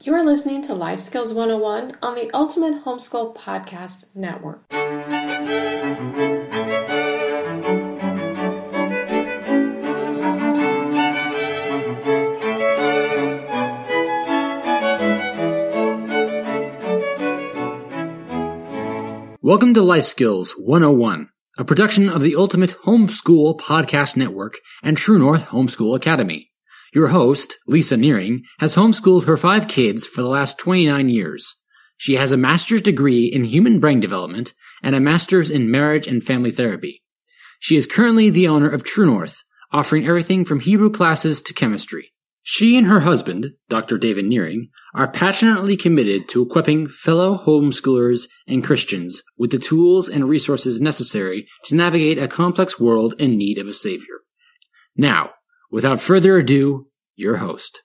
You are listening to Life Skills 101 on the Ultimate Homeschool Podcast Network. Welcome to Life Skills 101, a production of the Ultimate Homeschool Podcast Network and True North Homeschool Academy. Your host, Lisa Nearing, has homeschooled her 5 kids for the last 29 years. She has a master's degree in human brain development and a master's in marriage and family therapy. She is currently the owner of True North, offering everything from Hebrew classes to chemistry. She and her husband, Dr. David Nearing, are passionately committed to equipping fellow homeschoolers and Christians with the tools and resources necessary to navigate a complex world in need of a savior. Now, without further ado, your host.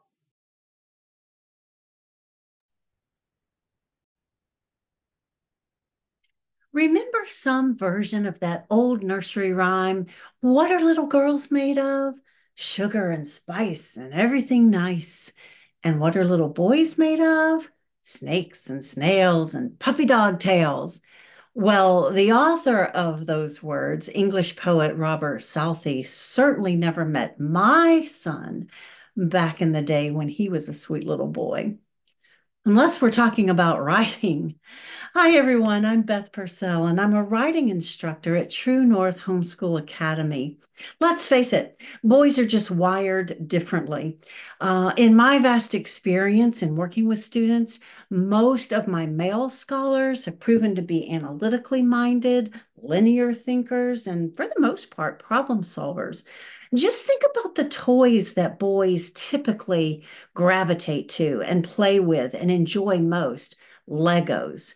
Remember some version of that old nursery rhyme? What are little girls made of? Sugar and spice and everything nice. And what are little boys made of? Snakes and snails and puppy dog tails. Well, the author of those words, English poet Robert Southey, certainly never met my son back in the day when he was a sweet little boy. Unless we're talking about writing. Hi, everyone. I'm Beth Purcell, and I'm a writing instructor at True North Homeschool Academy. Let's face it, boys are just wired differently. In my vast experience in working with students, most of my male scholars have proven to be analytically minded, linear thinkers, and for the most part, problem solvers. Just think about the toys that boys typically gravitate to and play with and enjoy most. Legos.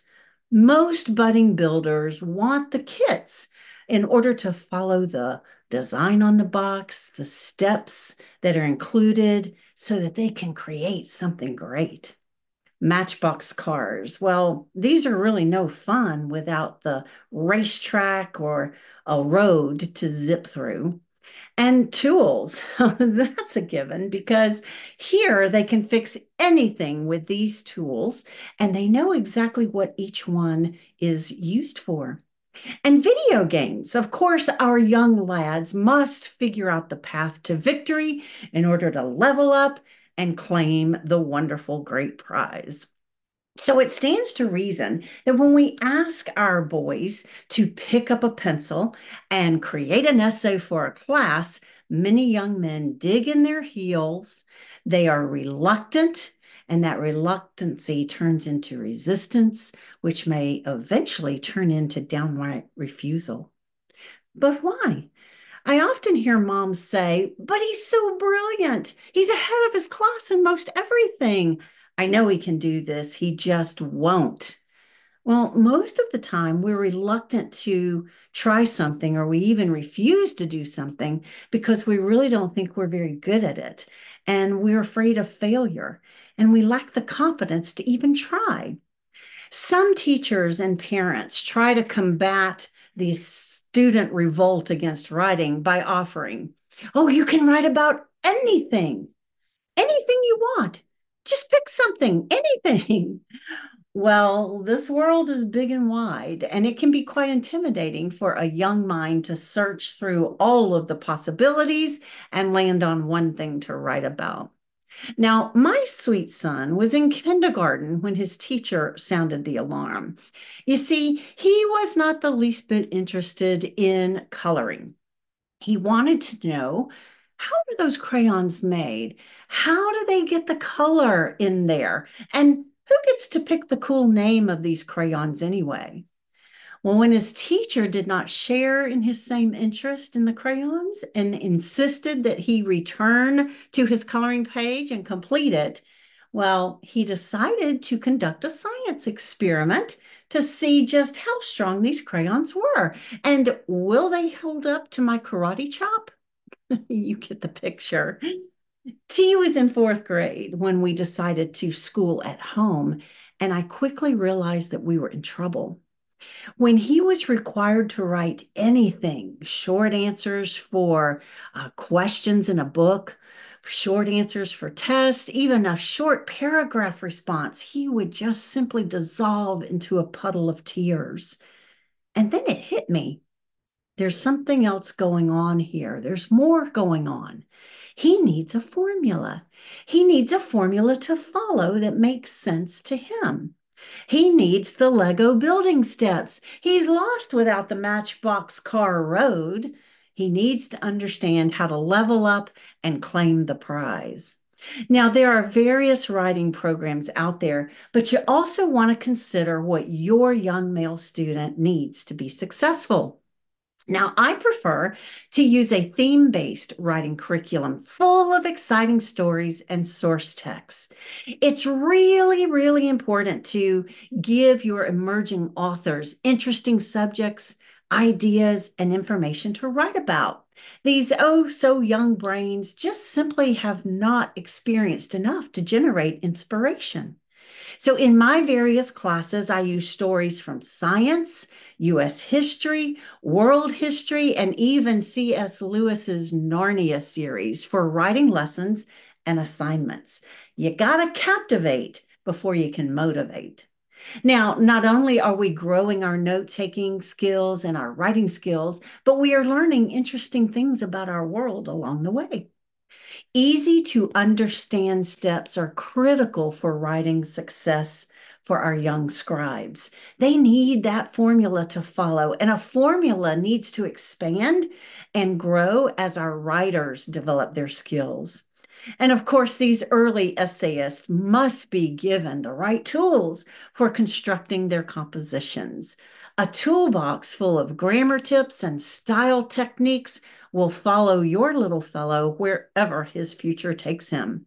Most budding builders want the kits in order to follow the design on the box, the steps that are included so that they can create something great. Matchbox cars. Well, these are really no fun without the racetrack or a road to zip through. And tools, that's a given because here they can fix anything with these tools and they know exactly what each one is used for. And video games, of course, our young lads must figure out the path to victory in order to level up and claim the wonderful great prize. So it stands to reason that when we ask our boys to pick up a pencil and create an essay for a class, many young men dig in their heels. They are reluctant, and that reluctancy turns into resistance, which may eventually turn into downright refusal. But why? I often hear moms say, but he's so brilliant. He's ahead of his class in most everything. I know he can do this. He just won't. Well, most of the time, we're reluctant to try something or we even refuse to do something because we really don't think we're very good at it. And we're afraid of failure and we lack the confidence to even try. Some teachers and parents try to combat the student revolt against writing by offering, oh, you can write about anything, anything you want. Just pick something, anything. Well, this world is big and wide, and it can be quite intimidating for a young mind to search through all of the possibilities and land on one thing to write about. Now, my sweet son was in kindergarten when his teacher sounded the alarm. You see, he was not the least bit interested in coloring. He wanted to know, how are those crayons made? How do they get the color in there? And who gets to pick the cool name of these crayons anyway? Well, when his teacher did not share in his same interest in the crayons and insisted that he return to his coloring page and complete it, well, he decided to conduct a science experiment to see just how strong these crayons were. And will they hold up to my karate chop? You get the picture. T was in 4th grade when we decided to school at home, and I quickly realized that we were in trouble. When he was required to write anything, short answers for questions in a book, short answers for tests, even a short paragraph response, he would just simply dissolve into a puddle of tears. And then it hit me. There's something else going on here. There's more going on. He needs a formula. He needs a formula to follow that makes sense to him. He needs the Lego building steps. He's lost without the Matchbox car road. He needs to understand how to level up and claim the prize. Now, there are various writing programs out there, but you also want to consider what your young male student needs to be successful. Now, I prefer to use a theme-based writing curriculum full of exciting stories and source texts. It's really, really important to give your emerging authors interesting subjects, ideas, and information to write about. These oh so young brains just simply have not experienced enough to generate inspiration. So, in my various classes, I use stories from science, US history, world history, and even C.S. Lewis's Narnia series for writing lessons and assignments. You got to captivate before you can motivate. Now, not only are we growing our note taking skills and our writing skills, but we are learning interesting things about our world along the way. Easy to understand steps are critical for writing success for our young scribes. They need that formula to follow, and a formula needs to expand and grow as our writers develop their skills. And of course, these early essayists must be given the right tools for constructing their compositions. A toolbox full of grammar tips and style techniques will follow your little fellow wherever his future takes him.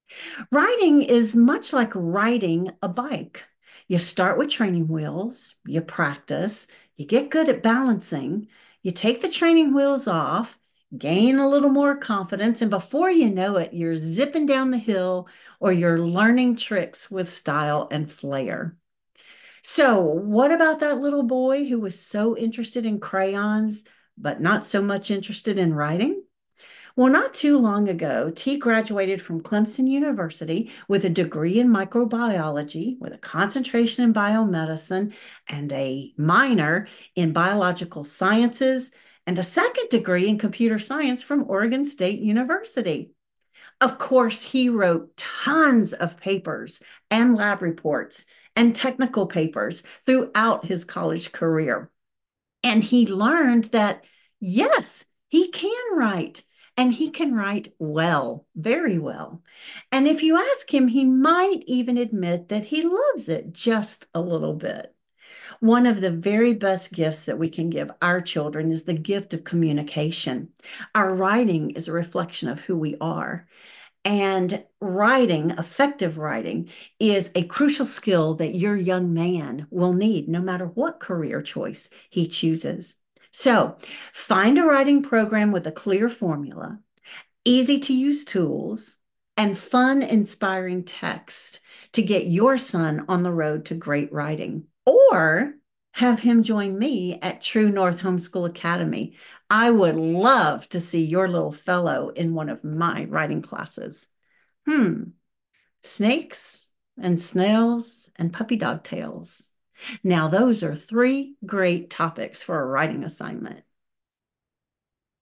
Riding is much like riding a bike. You start with training wheels, you practice, you get good at balancing, you take the training wheels off, gain a little more confidence, and before you know it, you're zipping down the hill or you're learning tricks with style and flair. So, what about that little boy who was so interested in crayons, but not so much interested in writing? Well, not too long ago, T graduated from Clemson University with a degree in microbiology, with a concentration in biomedicine, and a minor in biological sciences, and a second degree in computer science from Oregon State University. Of course, he wrote tons of papers and lab reports and technical papers throughout his college career. And he learned that, yes, he can write, and he can write well, very well. And if you ask him, he might even admit that he loves it just a little bit. One of the very best gifts that we can give our children is the gift of communication. Our writing is a reflection of who we are. And writing, effective writing, is a crucial skill that your young man will need no matter what career choice he chooses. So find a writing program with a clear formula, easy to use tools, and fun, inspiring text to get your son on the road to great writing. Or have him join me at True North Homeschool Academy. I would love to see your little fellow in one of my writing classes. Snakes and snails and puppy dog tails. Now, those are three great topics for a writing assignment.